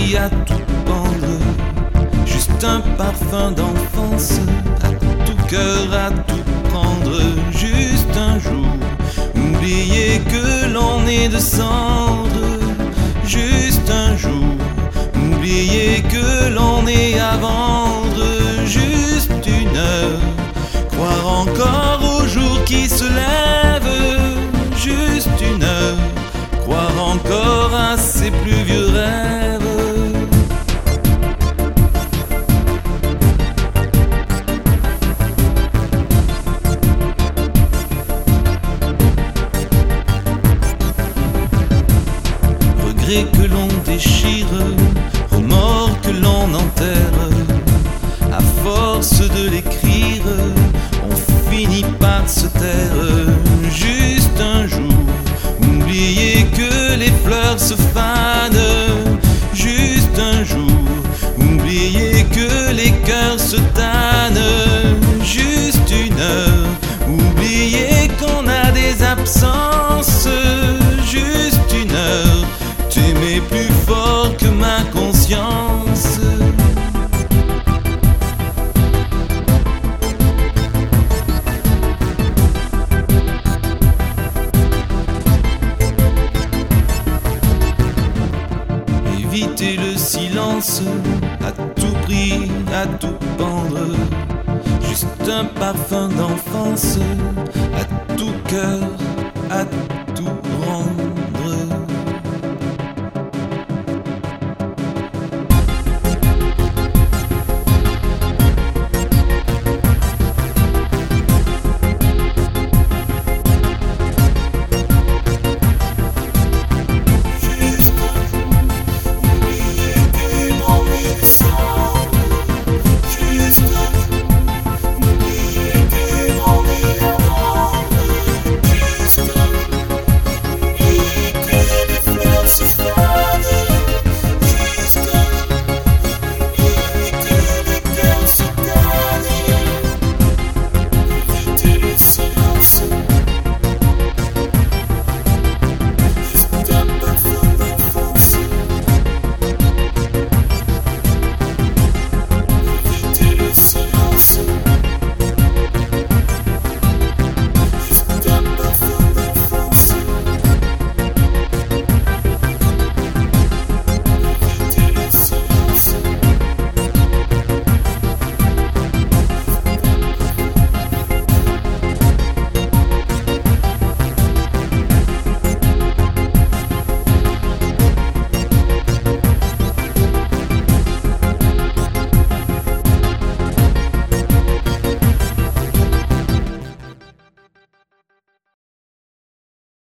prix, à tout pendre. Juste un parfum d'enfance, à tout cœur, à tout prendre. Juste un jour, oublier que l'on est de cendre. Juste un jour, oublier que l'on est à vendre. Juste une heure, croire encore au jour qui se lève. Juste une heure, croire encore à ses plus vieux rêves. Regrets que l'on déchire, remords que l'on enterre. À force de l'écrire, on finit par se taire. Juste un jour, oublier que les fleurs se fanent. Juste un jour, oublier que les cœurs se tannent. Juste une heure, oublier qu'on a des absences. Juste une heure, t'aimer plus fort que ma conscience. Éviter le silence, à tout prix, à tout pendre. Juste un parfum d'enfance, à tout cœur, à tout rendre.